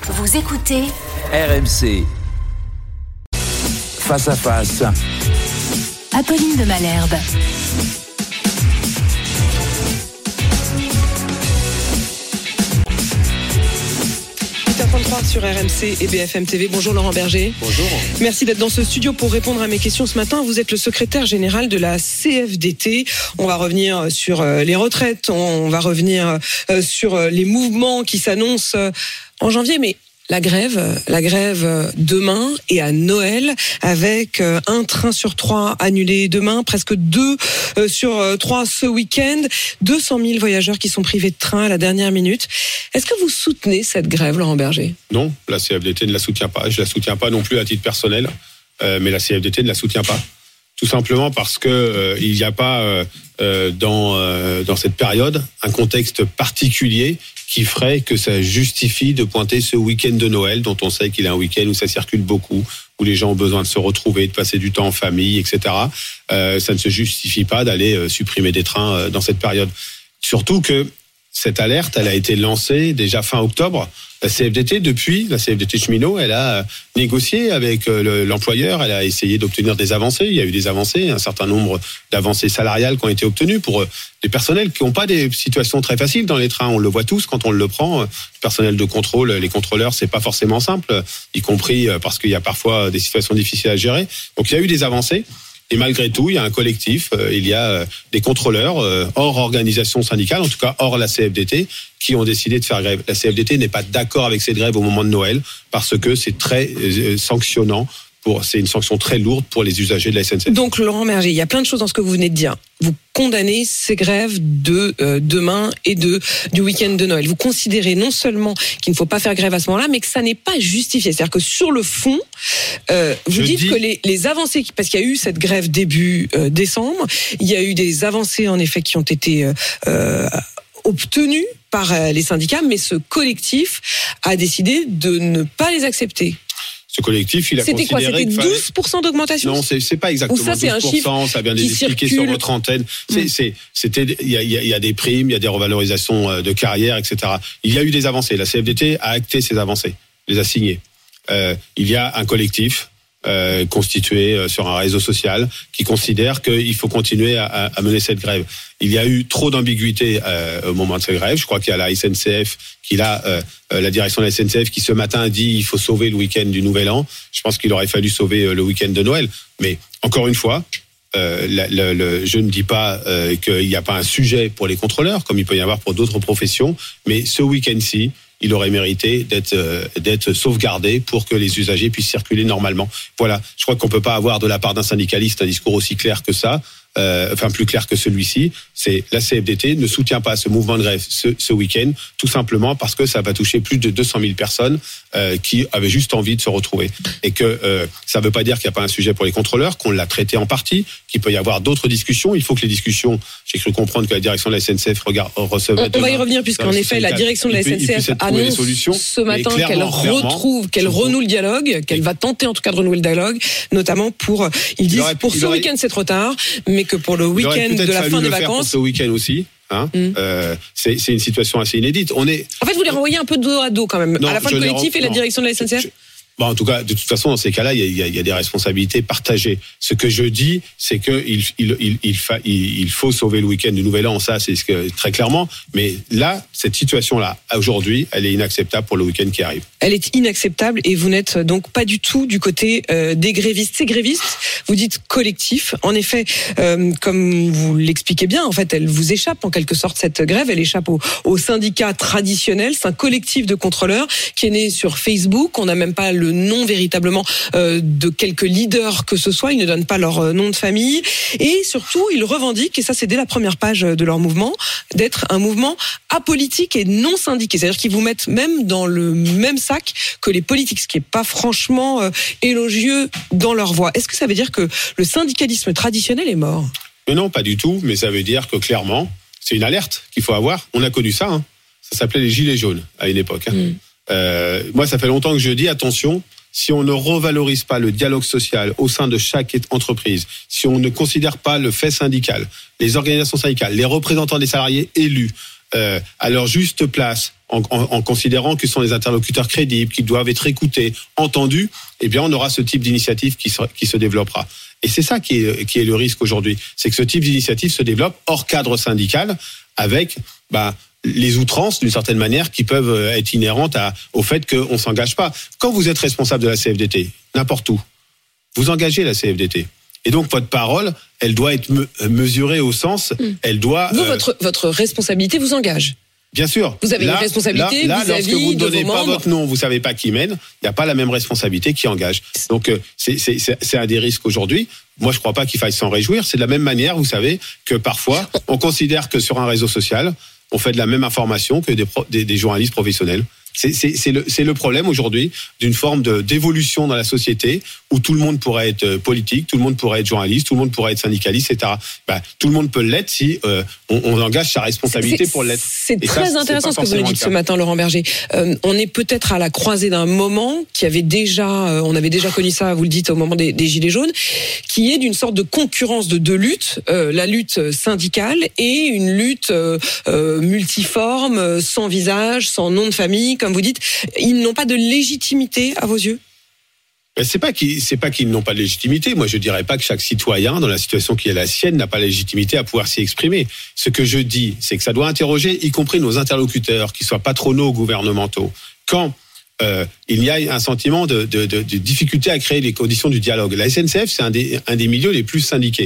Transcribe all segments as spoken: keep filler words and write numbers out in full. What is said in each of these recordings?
Vous écoutez R M C. Face à face. Apolline de Malherbe. huit heures trente-trois sur R M C et B F M T V. Bonjour Laurent Berger. Bonjour. Merci d'être dans ce studio pour répondre à mes questions ce matin. Vous êtes le secrétaire général de la C F D T. On va revenir sur les retraites, on va revenir sur les mouvements qui s'annoncent en janvier, mais la grève, la grève demain et à Noël, avec un train sur trois annulé demain, presque deux sur trois ce week-end, deux cent mille voyageurs qui sont privés de train à la dernière minute. Est-ce que vous soutenez cette grève, Laurent Berger ? Non, la C F D T ne la soutient pas. Je la soutiens pas non plus à titre personnel, euh, mais la C F D T ne la soutient pas. Tout simplement parce que euh, il n'y a pas euh, euh, dans euh, dans cette période un contexte particulier qui ferait que ça justifie de pointer ce week-end de Noël, dont on sait qu'il est un week-end où ça circule beaucoup, où les gens ont besoin de se retrouver, de passer du temps en famille, et cetera. Euh, ça ne se justifie pas d'aller euh, supprimer des trains euh, dans cette période. Surtout que cette alerte, elle a été lancée déjà fin octobre. La C F D T, depuis, la C F D T cheminot, elle a négocié avec le, l'employeur, elle a essayé d'obtenir des avancées. Il y a eu des avancées, un certain nombre d'avancées salariales qui ont été obtenues pour des personnels qui n'ont pas des situations très faciles dans les trains. On le voit tous quand on le prend. Le personnel de contrôle, les contrôleurs, c'est pas forcément simple, y compris parce qu'il y a parfois des situations difficiles à gérer. Donc il y a eu des avancées. Et malgré tout, il y a un collectif, euh, il y a euh, des contrôleurs euh, hors organisation syndicale, en tout cas hors la C F D T, qui ont décidé de faire grève. La C F D T n'est pas d'accord avec cette grève au moment de Noël parce que c'est très euh, sanctionnant. Pour, c'est une sanction très lourde pour les usagers de la S N C F. Donc Laurent Berger, il y a plein de choses dans ce que vous venez de dire. Vous condamnez ces grèves de euh, demain et de du week-end de Noël. Vous considérez non seulement qu'il ne faut pas faire grève à ce moment-là, mais que ça n'est pas justifié. C'est-à-dire que sur le fond, euh, vous Je dites dis... que les, les avancées, parce qu'il y a eu cette grève début euh, décembre, il y a eu des avancées en effet qui ont été euh, euh, obtenues par euh, les syndicats, mais ce collectif a décidé de ne pas les accepter. Ce collectif, il a C'était considéré quoi ? C'était douze pour cent d'augmentation ? Non, c'est, c'est pas exactement ça, c'est douze pour cent, un chiffre ça a bien été expliqué sur votre antenne. C'est, mmh. c'est, c'était, il y a, il y a des primes, il y a des revalorisations de carrière, et cetera. Il y a eu des avancées. La C F D T a acté ces avancées, les a signées. Euh, il y a un collectif euh, constitué sur un réseau social qui considère qu'il faut continuer à, à mener cette grève. Il y a eu trop d'ambiguïté euh, au moment de cette grève. Je crois qu'il y a la S N C F, qu'il a euh, la direction de la S N C F qui ce matin a dit il faut sauver le week-end du Nouvel An. Je pense qu'il aurait fallu sauver le week-end de Noël. Mais encore une fois, euh, la, la, la, je ne dis pas euh, qu'il n'y a pas un sujet pour les contrôleurs, comme il peut y avoir pour d'autres professions, mais ce week-end-ci, il aurait mérité d'être euh, d'être sauvegardé pour que les usagers puissent circuler normalement. Voilà, je crois qu'on peut pas avoir de la part d'un syndicaliste un discours aussi clair que ça. Euh, enfin plus clair que celui-ci, c'est la C F D T ne soutient pas ce mouvement de grève ce, ce week-end, tout simplement parce que ça va toucher plus de deux cent mille personnes euh, qui avaient juste envie de se retrouver. Et que euh, ça ne veut pas dire qu'il n'y a pas un sujet pour les contrôleurs, qu'on l'a traité en partie, qu'il peut y avoir d'autres discussions. Il faut que les discussions, j'ai cru comprendre que la direction de la S N C F regarde, recevait... On, on va y revenir, puisqu'en effet, la direction de la S N C F annonce ce matin qu'elle retrouve, qu'elle renoue le dialogue, qu'elle va tenter en tout cas de renouer le dialogue, notamment pour... Ils disent, aurait, pour ce aurait... week-end c'est trop tard, mais que pour le week-end de la fin des vacances, pour ce week-end aussi. Hein mm. euh, c'est, c'est une situation assez inédite. On est. En fait, vous les renvoyez un peu dos à dos quand même, non, à la fois le collectif et la non, direction de la S N C F. Je, Bon, en tout cas, de toute façon, dans ces cas-là, il y a, il y a des responsabilités partagées. Ce que je dis, c'est que il, il, il, il, fa, il, il faut sauver le week-end du Nouvel An, ça, c'est ce que, très clairement. Mais là, cette situation-là, aujourd'hui, elle est inacceptable pour le week-end qui arrive. Elle est inacceptable et vous n'êtes donc pas du tout du côté euh, des grévistes. Ces grévistes, vous dites collectif. En effet, euh, comme vous l'expliquez bien, en fait, elle vous échappe en quelque sorte cette grève. Elle échappe au, au syndicat traditionnel. C'est un collectif de contrôleurs qui est né sur Facebook. On n'a même pas le nom véritablement euh, de quelques leaders que ce soit. Ils ne donnent pas leur euh, nom de famille. Et surtout, ils revendiquent, et ça c'est dès la première page de leur mouvement, d'être un mouvement apolitique et non syndiqué. C'est-à-dire qu'ils vous mettent même dans le même sac que les politiques, ce qui n'est pas franchement euh, élogieux dans leur voix. Est-ce que ça veut dire que le syndicalisme traditionnel est mort ? Mais non, pas du tout. Mais ça veut dire que clairement, c'est une alerte qu'il faut avoir. On a connu ça. Hein. Ça s'appelait les gilets jaunes à une époque. Hein. Mm. Euh, moi, ça fait longtemps que je dis, attention, si on ne revalorise pas le dialogue social au sein de chaque entreprise, si on ne considère pas le fait syndical, les organisations syndicales, les représentants des salariés élus, euh, à leur juste place, en, en, en considérant que ce sont des interlocuteurs crédibles, qui doivent être écoutés, entendus, eh bien, on aura ce type d'initiative qui se, qui se développera. Et c'est ça qui est, qui est le risque aujourd'hui. C'est que ce type d'initiative se développe hors cadre syndical, avec bah, les outrances, d'une certaine manière, qui peuvent être inhérentes à, au fait qu'on ne s'engage pas. Quand vous êtes responsable de la C F D T, n'importe où, vous engagez la C F D T. Et donc, votre parole, elle doit être me- mesurée au sens, mmh. elle doit... Vous, euh, votre, votre responsabilité vous engage. Bien sûr. Vous avez là, une responsabilité là, là, vis-à-vis lorsque vous ne de donnez vos pas membres. votre nom, vous savez pas qui mène, il n'y a pas la même responsabilité qui engage. Donc, euh, c'est, c'est, c'est, c'est un des risques aujourd'hui. Moi, je crois pas qu'il faille s'en réjouir. C'est de la même manière, vous savez, que parfois, on considère que sur un réseau social, on fait de la même information que des, pro, des, des journalistes professionnels. C'est, c'est, c'est, le, c'est le problème aujourd'hui d'une forme de, d'évolution dans la société où tout le monde pourrait être politique, tout le monde pourrait être journaliste, tout le monde pourrait être syndicaliste, et cetera. Bah, tout le monde peut l'être si euh, on, on engage sa responsabilité c'est, pour l'être. C'est et très ça, intéressant c'est ce que vous nous dites ce matin, Laurent Berger. Euh, on est peut-être à la croisée d'un moment qui avait déjà, euh, on avait déjà connu ça, vous le dites, au moment des, des Gilets jaunes, qui est d'une sorte de concurrence de deux luttes, euh, la lutte syndicale et une lutte euh, euh, multiforme, sans visage, sans nom de famille, comme vous dites. Ils n'ont pas de légitimité à vos yeux ? Ben c'est pas qu'ils, c'est pas qu'ils n'ont pas de légitimité. Moi, je dirais pas que chaque citoyen, dans la situation qui est la sienne, n'a pas la légitimité à pouvoir s'y exprimer. Ce que je dis, c'est que ça doit interroger, y compris nos interlocuteurs, qui soient patronaux ou gouvernementaux. Quand euh, il y a un sentiment de, de, de, de difficulté à créer les conditions du dialogue. La S N C F, c'est un des, un des milieux les plus syndiqués,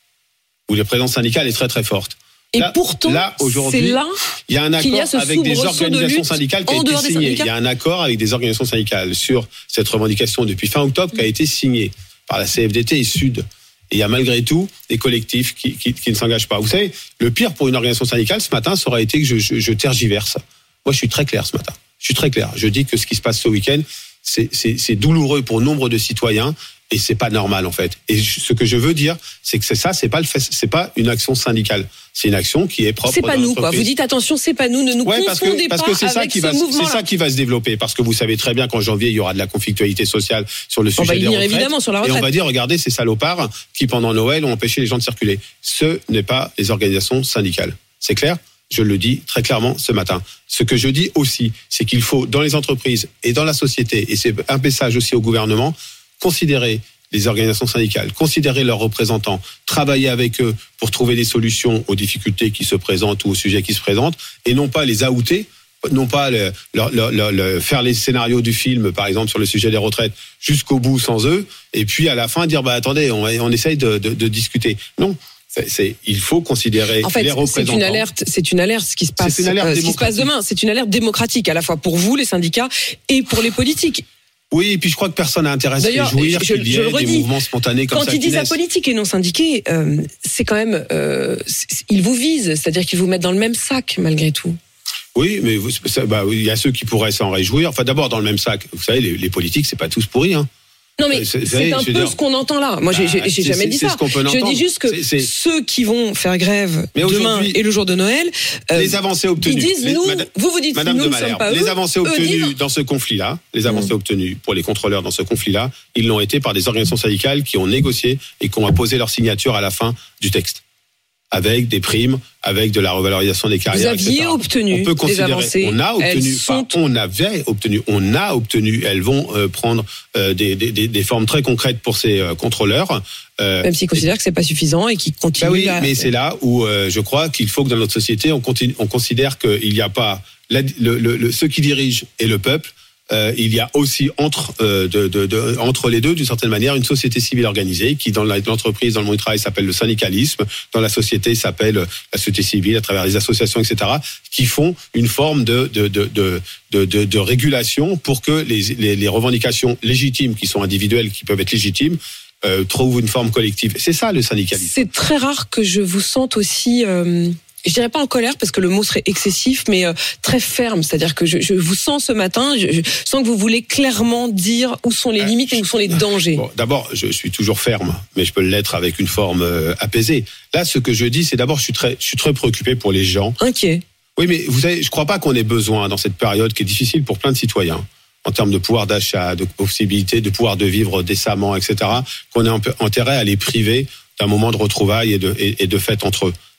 où la présence syndicale est très très forte. Et là, pourtant, là, aujourd'hui, c'est là il y a un accord qu'il y a ce avec des soubresaut de organisations lutte syndicales qui a en été dehors des signé. syndicats. Il y a un accord avec des organisations syndicales sur cette revendication depuis fin octobre qui a été signé par la C F D T et Sud. Et il y a malgré tout des collectifs qui, qui, qui ne s'engagent pas. Vous savez, le pire pour une organisation syndicale ce matin, ça aurait été que je, je, je tergiverse. Moi, je suis très clair ce matin. Je suis très clair. Je dis que ce qui se passe ce week-end, c'est, c'est, c'est douloureux pour nombre de citoyens. Et c'est pas normal en fait. Et ce que je veux dire, c'est que c'est ça, c'est pas le fait, c'est pas une action syndicale. C'est une action qui est propre. C'est pas nous, quoi. Vous dites attention, c'est pas nous, ne nous ouais, parce confondez que, parce pas que c'est ça avec qui ce va, mouvement-là. c'est ça qui va se développer, parce que vous savez très bien qu'en janvier il y aura de la conflictualité sociale sur le sujet on va des y venir retraites. évidemment sur la retraite. Et on va dire, regardez ces salopards qui pendant Noël ont empêché les gens de circuler. Ce n'est pas les organisations syndicales. C'est clair ? Je le dis très clairement ce matin. Ce que je dis aussi, c'est qu'il faut dans les entreprises et dans la société, et c'est un message aussi au gouvernement, considérer les organisations syndicales, considérer leurs représentants, travailler avec eux pour trouver des solutions aux difficultés qui se présentent ou aux sujets qui se présentent, et non pas les outer, non pas le, le, le, le, faire les scénarios du film, par exemple sur le sujet des retraites, jusqu'au bout sans eux, et puis à la fin dire bah attendez, on, on essaye de, de, de discuter. Non. C'est, c'est, il faut considérer en fait, les représentants. C'est une alerte, c'est une alerte ce qui se passe, c'est une alerte euh, ce qui se passe demain. C'est une alerte démocratique à la fois pour vous, les syndicats, et pour les politiques. Oui, et puis je crois que personne n'a intérêt à se réjouir qu'il y ait des mouvements spontanés comme quand ça. Quand ils disent apolitique et non syndiqué, euh, c'est quand même, euh, c'est, ils vous visent, c'est-à-dire qu'ils vous mettent dans le même sac malgré tout. Oui, mais vous, ça, bah, il y a ceux qui pourraient s'en réjouir. Enfin, d'abord dans le même sac. Vous savez, les, les politiques, c'est pas tous pourris, hein. Non mais c'est, c'est un peu dire, ce qu'on entend là. Moi, j'ai, j'ai, j'ai jamais dit ça. Je dis juste que c'est, c'est... ceux qui vont faire grève mais demain et le jour de Noël, euh, les avancées obtenues. Ils disent les, nous, madame, vous vous dites madame nous de ne sommes pas eux. Les avancées obtenues disent... dans ce conflit-là, les avancées mmh. obtenues pour les contrôleurs dans ce conflit-là, ils l'ont été par des organisations syndicales qui ont négocié et qui ont apposé leur signature à la fin du texte, avec des primes, avec de la revalorisation des carrières, et cetera. Vous aviez obtenu on peut considérer, des avancées. On a obtenu, sont... pas, on avait obtenu, on a obtenu. Elles vont euh, prendre euh, des, des, des formes très concrètes pour ces euh, contrôleurs. Euh, Même s'ils considèrent et... que c'est pas suffisant et qu'ils continuent. Bah oui, à... mais c'est là où euh, je crois qu'il faut que dans notre société, on, continue, on considère qu'il n'y a pas la, le, le, le, ceux qui dirigent et le peuple. Euh, il y a aussi entre euh, de, de, de, entre les deux, d'une certaine manière, une société civile organisée qui, dans l'entreprise, dans le monde du travail, s'appelle le syndicalisme, dans la société s'appelle la société civile à travers les associations, et cetera, qui font une forme de de de de de, de, de régulation pour que les, les les revendications légitimes, qui sont individuelles, qui peuvent être légitimes, euh, trouvent une forme collective. C'est ça le syndicalisme. C'est très rare que je vous sente aussi. Euh... Je dirais pas en colère parce que le mot serait excessif, mais euh, très ferme. C'est-à-dire que je, je vous sens ce matin, je, je sens que vous voulez clairement dire où sont les limites et où sont les dangers. Bon, d'abord, je suis toujours ferme, mais je peux l'être avec une forme euh, apaisée. Là, ce que je dis, c'est d'abord, je suis très, je suis très préoccupé pour les gens. Inquiet. Oui, mais vous savez, je crois pas qu'on ait besoin dans cette période qui est difficile pour plein de citoyens, en termes de pouvoir d'achat, de possibilité, de pouvoir de vivre décemment, et cetera, qu'on ait intérêt à les priver d'un moment de retrouvailles et de, et, et de fête entre eux.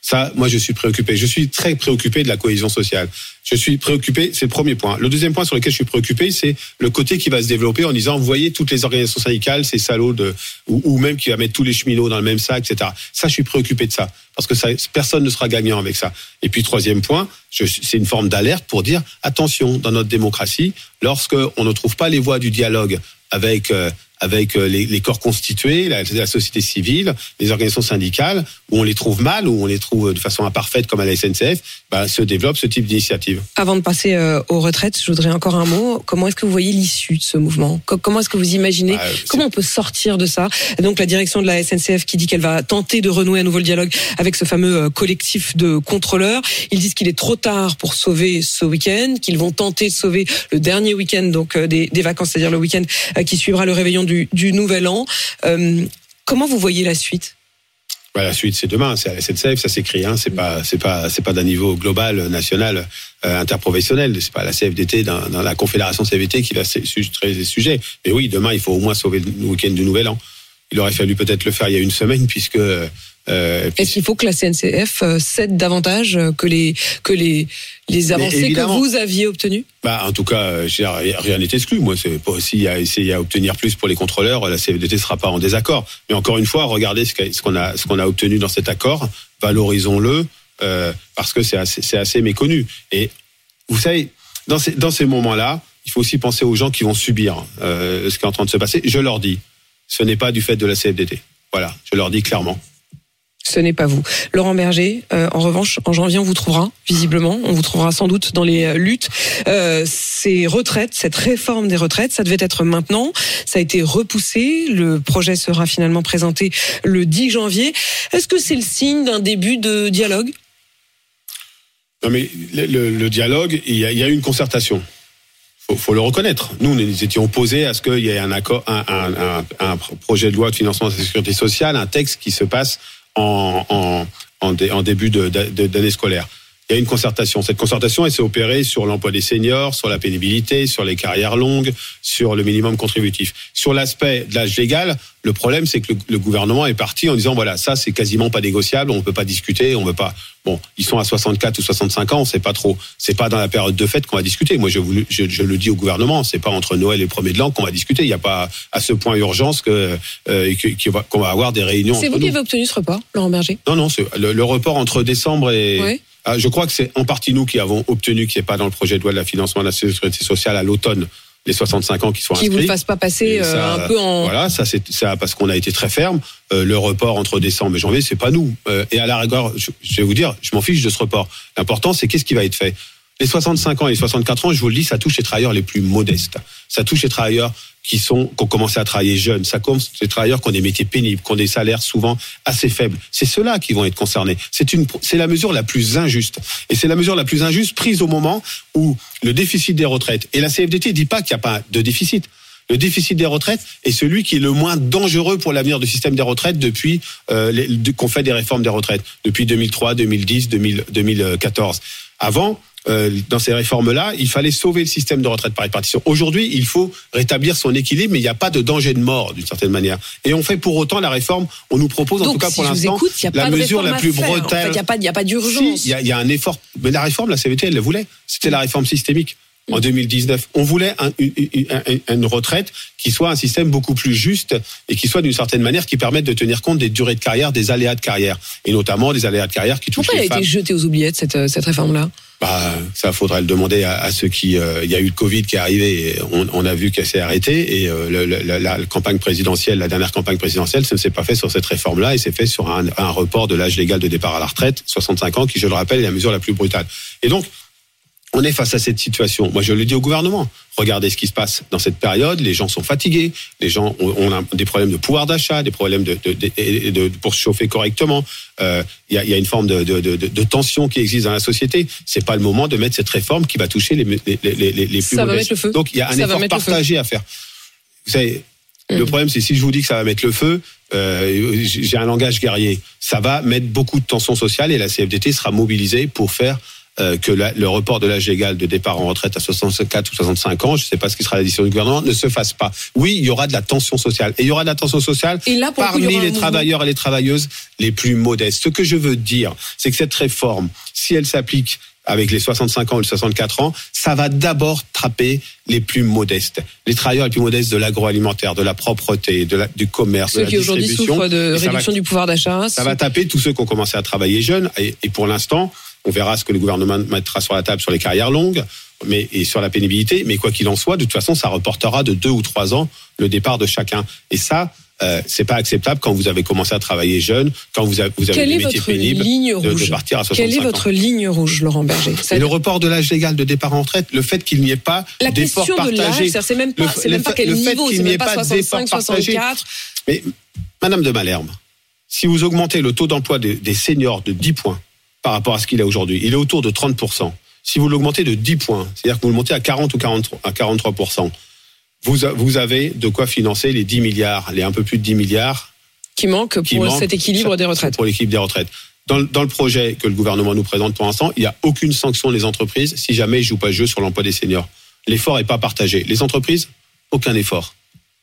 Ça, moi, je suis préoccupé. Je suis très préoccupé de la cohésion sociale. Je suis préoccupé, c'est le premier point. Le deuxième point sur lequel je suis préoccupé, c'est le côté qui va se développer en disant, vous voyez, toutes les organisations syndicales, ces salauds de, ou, ou même qui va mettre tous les cheminots dans le même sac, et cetera. Ça, je suis préoccupé de ça. Parce que ça, personne ne sera gagnant avec ça. Et puis, troisième point, je, c'est une forme d'alerte pour dire, attention, dans notre démocratie, lorsque on ne trouve pas les voies du dialogue avec, euh, avec les, les corps constitués, la, la société civile, les organisations syndicales, où on les trouve mal, où on les trouve de façon imparfaite, comme à la S N C F, bah, se développe ce type d'initiative. Avant de passer euh, aux retraites, je voudrais encore un mot. Comment est-ce que vous voyez l'issue de ce mouvement ? Comment est-ce que vous imaginez ? bah, Comment on peut sortir de ça ? Donc la direction de la S N C F qui dit qu'elle va tenter de renouer à nouveau le dialogue avec ce fameux collectif de contrôleurs. Ils disent qu'il est trop tard pour sauver ce week-end, qu'ils vont tenter de sauver le dernier week-end donc euh, des, des vacances, c'est-à-dire le week-end euh, qui suivra le réveillon du, du Nouvel An. Euh, comment vous voyez la suite ? Bah, la suite, c'est demain, c'est à la S N C F, ça s'écrit, hein. C'est pas, c'est pas, c'est pas d'un niveau global, national, euh, interprofessionnel. C'est pas la C F D T, dans, dans la confédération C F D T qui va traiter ces sujets. Mais oui, demain, il faut au moins sauver le week-end du Nouvel An. Il aurait fallu peut-être le faire il y a une semaine, puisque. Euh, puis... Est-ce qu'il faut que la C N C F cède davantage que les que les les avancées que vous aviez obtenues ? Bah, en tout cas, rien n'est exclu. Moi, c'est pas s'il y a essayé à obtenir plus pour les contrôleurs, la C F D T sera pas en désaccord. Mais encore une fois, regardez ce qu'on a ce qu'on a obtenu dans cet accord, valorisons-le euh, parce que c'est assez c'est assez méconnu. Et vous savez, dans ces dans ces moments-là, il faut aussi penser aux gens qui vont subir euh, ce qui est en train de se passer. Je leur dis, ce n'est pas du fait de la C F D T. Voilà, je leur dis clairement. Ce n'est pas vous. Laurent Berger, euh, en revanche, en janvier, on vous trouvera, visiblement. On vous trouvera sans doute dans les luttes. Euh, ces retraites, cette réforme des retraites, ça devait être maintenant. Ça a été repoussé. Le projet sera finalement présenté le dix janvier. Est-ce que c'est le signe d'un début de dialogue ? Non, mais le, le, le dialogue, il y a, il y a eu une concertation. Faut, faut le reconnaître. Nous, nous étions opposés à ce qu'il y ait un accord, un, un, un, un projet de loi de financement de la sécurité sociale, un texte qui se passe En, en, en, dé, en début de, de, d'année scolaire. Il y a une concertation. Cette concertation, elle s'est opérée sur l'emploi des seniors, sur la pénibilité, sur les carrières longues, sur le minimum contributif. Sur l'aspect de l'âge légal, le problème, c'est que le, le gouvernement est parti en disant, voilà, ça, c'est quasiment pas négociable, on ne peut pas discuter, on ne peut pas... Bon, ils sont à soixante-quatre ou soixante-cinq ans, on ne sait pas trop. C'est pas dans la période de fête qu'on va discuter. Moi, je, vous, je, je le dis au gouvernement, c'est pas entre Noël et le premier de l'an qu'on va discuter. Il n'y a pas à ce point urgence que, euh, que, que, qu'on va avoir des réunions. C'est vous qui avez obtenu ce report, Laurent Berger ? Non, non, c'est le, le report entre décembre et... Oui. Ah, je crois que c'est en partie nous qui avons obtenu qu'il n'y ait pas dans le projet de loi de la financement de la sécurité sociale à l'automne les soixante-cinq ans qui sont inscrits. Qui vous le fasse pas passer ça, euh, un peu en... Voilà, ça c'est ça parce qu'on a été très ferme. Euh, le report entre décembre et janvier, c'est pas nous. Euh, et à la rigueur, je, je vais vous dire, je m'en fiche de ce report. L'important, c'est qu'est-ce qui va être fait. Les soixante-cinq ans et les soixante-quatre ans, je vous le dis, ça touche les travailleurs les plus modestes. Ça touche les travailleurs qui sont, qui ont commencé à travailler jeunes. Ça touche les travailleurs qui ont des métiers pénibles, qui ont des salaires souvent assez faibles. C'est ceux-là qui vont être concernés. C'est une, c'est la mesure la plus injuste. Et c'est la mesure la plus injuste prise au moment où le déficit des retraites, et la C F D T ne dit pas qu'il n'y a pas de déficit. Le déficit des retraites est celui qui est le moins dangereux pour l'avenir du système des retraites depuis euh, les, qu'on fait des réformes des retraites, depuis deux mille trois, deux mille dix, deux mille, deux mille quatorze. Avant, Euh, dans ces réformes-là, il fallait sauver le système de retraite par répartition. Aujourd'hui, il faut rétablir son équilibre, mais il n'y a pas de danger de mort, d'une certaine manière. Et on fait pour autant la réforme, on nous propose, en Donc, tout cas si pour je l'instant, vous écoute, y a la pas de mesure la plus brutale. Il n'y a pas, il y a pas d'urgence. Si, il y a, il y a un effort. Mais la réforme, la C V T, elle le voulait. C'était la réforme systémique. En deux mille dix-neuf, on voulait un, une, une, une retraite qui soit un système beaucoup plus juste et qui soit d'une certaine manière qui permette de tenir compte des durées de carrière, des aléas de carrière, et notamment des aléas de carrière qui touchent Pourquoi les elle a femmes. été jetée aux oubliettes, cette, cette réforme-là ? Bah, ça faudrait le demander à, à ceux qui. Euh, il y a eu le Covid qui est arrivé, et on, on a vu qu'elle s'est arrêtée. Et euh, le, le, la, la campagne présidentielle, la dernière campagne présidentielle, ça ne s'est pas fait sur cette réforme-là, et c'est fait sur un, un report de l'âge légal de départ à la retraite, soixante-cinq ans, qui, je le rappelle, est la mesure la plus brutale. Et donc, on est face à cette situation. Moi, je le dis au gouvernement. Regardez ce qui se passe dans cette période. Les gens sont fatigués. Les gens ont, ont des problèmes de pouvoir d'achat, des problèmes de, de, de, de, de pour se chauffer correctement. Il euh, y, a, y a une forme de, de, de, de tension qui existe dans la société. C'est pas le moment de mettre cette réforme qui va toucher les, les, les, les, les plus Ça modestes. va mettre le feu. Donc, il y a un ça effort partagé à faire. Vous savez, mmh. le problème, c'est si je vous dis que ça va mettre le feu, euh, j'ai un langage guerrier. Ça va mettre beaucoup de tension sociale et la C F D T sera mobilisée pour faire euh, que la, le report de l'âge légal de départ en retraite à soixante-quatre ou soixante-cinq ans, je ne sais pas ce qui sera la décision du gouvernement, ne se fasse pas. Oui, il y aura de la tension sociale. Et il y aura de la tension sociale et là, pour parmi coup, les travailleurs et les travailleuses les plus modestes. Ce que je veux dire, c'est que cette réforme, si elle s'applique avec les soixante-cinq ans ou les soixante-quatre ans, ça va d'abord trapper les plus modestes. Les travailleurs les plus modestes de l'agroalimentaire, de la propreté, de la, du commerce, ceux de la qui aujourd'hui distribution. souffrent de réduction va, du pouvoir d'achat. Ça va taper tous ceux qui ont commencé à travailler jeunes. Et, et pour l'instant, on verra ce que le gouvernement mettra sur la table sur les carrières longues mais, et sur la pénibilité. Mais quoi qu'il en soit, de toute façon, ça reportera de deux ou trois ans le départ de chacun. Et ça, Euh, c'est pas acceptable quand vous avez commencé à travailler jeune, quand vous avez, vous avez des métiers pénibles, de, de partir à soixante-cinq ans. Quelle est votre ligne rouge, Laurent Berger? Et le report de l'âge légal de départ en retraite, le fait qu'il n'y ait pas la d'effort question de partagé. l'âge, c'est même pas, le, c'est même pas quel le niveau, fait c'est même pas pas soixante-cinq, soixante-quatre. Mais, Madame de Malherbe, si vous augmentez le taux d'emploi des, des seniors de dix points par rapport à ce qu'il est aujourd'hui, il est autour de trente pour cent. Si vous l'augmentez de dix points, c'est-à-dire que vous le montez à quarante ou quarante-trois, à quarante-trois pour cent, vous, vous avez de quoi financer les dix milliards, les un peu plus de dix milliards qui manque pour qui manque cet équilibre des retraites. Pour l'équilibre des retraites. Dans, dans le projet que le gouvernement nous présente pour l'instant, il n'y a aucune sanction des entreprises si jamais ils ne jouent pas le jeu sur l'emploi des seniors. L'effort n'est pas partagé. Les entreprises, aucun effort.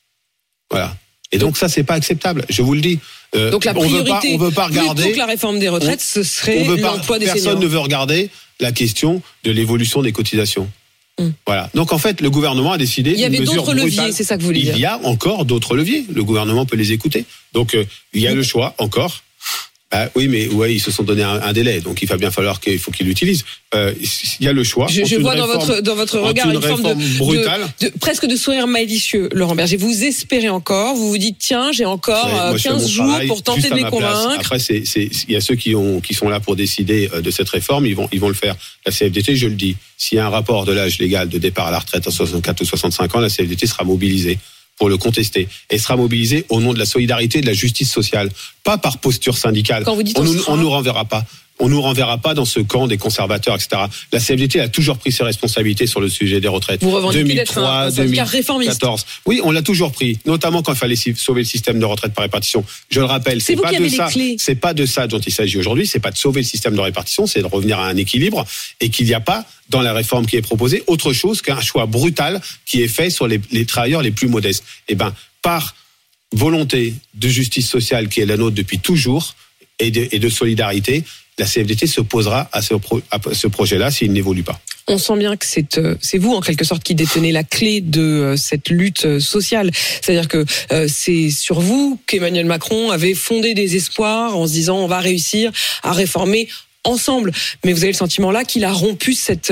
Voilà. Et donc, donc ça, c'est pas acceptable. Je vous le dis. Euh, donc la priorité, on veut pas, on veut pas regarder. Plutôt que la réforme des retraites, on, ce serait l'emploi des personne seniors. Personne ne veut regarder la question de l'évolution des cotisations. Hum. Voilà. Donc en fait, le gouvernement a décidé. Il y avait d'autres leviers, c'est ça que vous voulez dire. Il y a encore d'autres leviers. Le gouvernement peut les écouter. Donc euh, il y a oui. le choix encore. Ah, oui, mais ouais, ils se sont donné un, un délai, donc il va bien falloir qu'il faut qu'ils l'utilisent. Euh, il y a le choix. Je, je vois réforme, dans votre dans votre regard une, une forme de, brutale, de, de presque de sourire malicieux, Laurent Berger. Vous espérez encore, vous vous dites tiens, j'ai encore ouais, moi, quinze jours pour tenter de les convaincre. Après, c'est c'est il y a ceux qui ont qui sont là pour décider de cette réforme, ils vont ils vont le faire. La C F D T, je le dis, s'il y a un rapport de l'âge légal de départ à la retraite à soixante-quatre ou soixante-cinq ans, la C F D T sera mobilisée pour le contester. Et sera mobilisé au nom de la solidarité et de la justice sociale, pas par posture syndicale. Quand vous dites on on nous, sera... on nous renverra pas. On nous renverra pas dans ce camp des conservateurs, et cetera. La C F D T a toujours pris ses responsabilités sur le sujet des retraites. Vous revendiquez d'être un syndicat réformiste. Oui, on l'a toujours pris, notamment quand il fallait sauver le système de retraite par répartition. Je le rappelle, c'est, c'est pas de ça. C'est pas de ça dont il s'agit aujourd'hui. C'est pas de sauver le système de répartition, c'est de revenir à un équilibre et qu'il n'y a pas dans la réforme qui est proposée autre chose qu'un choix brutal qui est fait sur les, les travailleurs les plus modestes. Eh ben, par volonté de justice sociale qui est la nôtre depuis toujours et de, et de solidarité, la C F D T s'opposera à ce, pro, à ce projet-là s'il n'évolue pas. On sent bien que c'est, c'est vous, en quelque sorte, qui détenez la clé de cette lutte sociale. C'est-à-dire que euh, c'est sur vous qu'Emmanuel Macron avait fondé des espoirs en se disant on va réussir à réformer ensemble. Mais vous avez le sentiment là qu'il a rompu cette,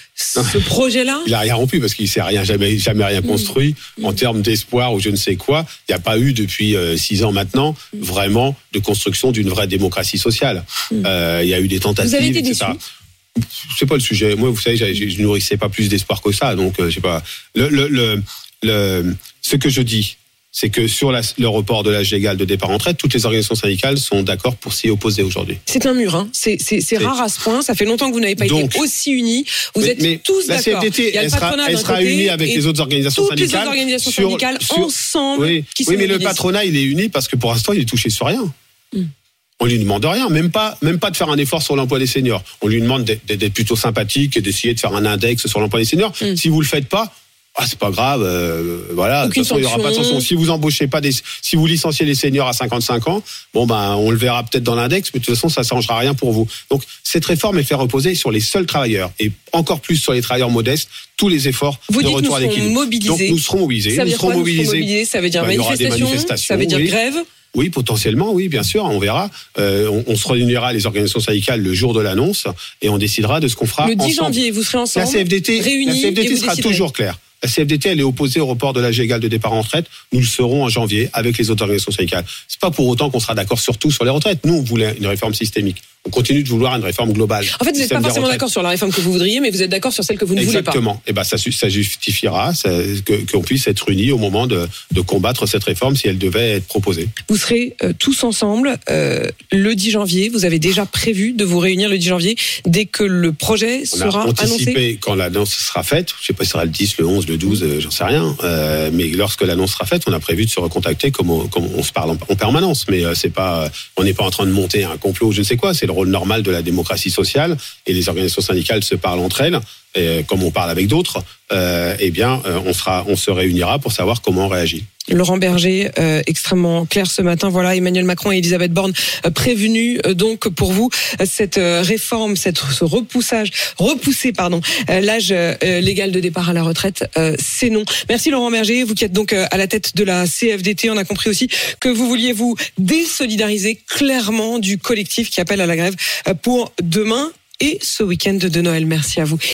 ce projet-là? Il a rien rompu parce qu'il s'est rien, jamais, jamais rien construit mmh. en termes d'espoir ou je ne sais quoi. Il n'y a pas eu depuis euh, six ans maintenant mmh. vraiment de construction d'une vraie démocratie sociale. Mmh. Euh, il y a eu des tentatives, vous avez été et cetera. C'est pas le sujet. Moi, vous savez, je, je nourrissais pas plus d'espoir que ça. Donc, euh, je sais pas. Le, le, le, le, ce que je dis, c'est que sur la, le report de l'âge légal de départ en retraite, toutes les organisations syndicales sont d'accord pour s'y opposer aujourd'hui. C'est un mur, hein. C'est, c'est, c'est rare à ce point. Ça fait longtemps que vous n'avez pas Donc, été aussi unis. Vous mais, êtes mais tous la d'accord. C F D T, elle sera, elle sera unie avec les autres organisations toutes syndicales. Toutes les autres organisations sur, syndicales sur, ensemble. Oui, qui oui mais mobilisent. le patronat, il est uni parce que pour l'instant, il est touché sur rien. Mm. On lui demande rien, même pas, même pas de faire un effort sur l'emploi des seniors. On lui demande d'être, d'être plutôt sympathique et d'essayer de faire un index sur l'emploi des seniors. Mm. Si vous le faites pas, ah, c'est pas grave, euh, voilà. Aucune de toute façon, il y aura pas de sanction. Si vous embauchez pas des, si vous licenciez les seniors à cinquante-cinq ans, bon, ben, on le verra peut-être dans l'index, mais de toute façon, ça changera rien pour vous. Donc, cette réforme est fait reposer sur les seuls travailleurs et encore plus sur les travailleurs modestes, tous les efforts vous de dites retour à l'équilibre. Mobilisés. Donc, nous serons mobilisés. Ça veut nous dire serons quoi, mobilisés. nous serons mobilisés. Ça veut dire ben, manifestation, manifestations. Ça veut dire oui. grève. Oui, potentiellement, oui, bien sûr, on verra. Euh, on, on se réunira les organisations syndicales le jour de l'annonce et on décidera de ce qu'on fera le dix ensemble. janvier, vous serez ensemble. La C F D T, réunis, la C F D T et vous sera déciderez. toujours claire. La C F D T, elle est opposée au report de l'âge légal de départ en retraite. Nous le serons en janvier avec les autres organisations syndicales. C'est pas pour autant qu'on sera d'accord sur tout sur les retraites. Nous, on voulait une réforme systémique. On continue de vouloir une réforme globale. En fait, vous n'êtes pas forcément d'accord sur la réforme que vous voudriez, mais vous êtes d'accord sur celle que vous ne Exactement. voulez pas. Et ben, ça, ça justifiera ça, que, qu'on puisse être unis au moment de, de combattre cette réforme si elle devait être proposée. Vous serez euh, tous ensemble euh, le dix janvier. Vous avez déjà prévu de vous réunir le dix janvier dès que le projet on sera a anticipé annoncé. Quand l'annonce sera faite. Je ne sais pas si ce sera le dix, le onze, quinze, le douze, euh, j'en sais rien. Euh, mais lorsque l'annonce sera faite, on a prévu de se recontacter comme on, comme on se parle en, en permanence. Mais euh, c'est pas, on n'est pas en train de monter un complot, je ne sais quoi. C'est le rôle normal de la démocratie sociale et les organisations syndicales se parlent entre elles, et, comme on parle avec d'autres. Euh, eh bien, euh, on sera, on se réunira pour savoir comment on réagit. Laurent Berger, euh, extrêmement clair ce matin. Voilà, Emmanuel Macron et Elisabeth Borne euh, prévenus. Euh, donc pour vous, euh, cette euh, réforme, cette, ce repoussage, repousser pardon, euh, l'âge euh, légal de départ à la retraite, euh, c'est non. Merci Laurent Berger, vous qui êtes donc euh, à la tête de la C F D T. On a compris aussi que vous vouliez vous désolidariser clairement du collectif qui appelle à la grève euh, pour demain et ce week-end de Noël. Merci à vous.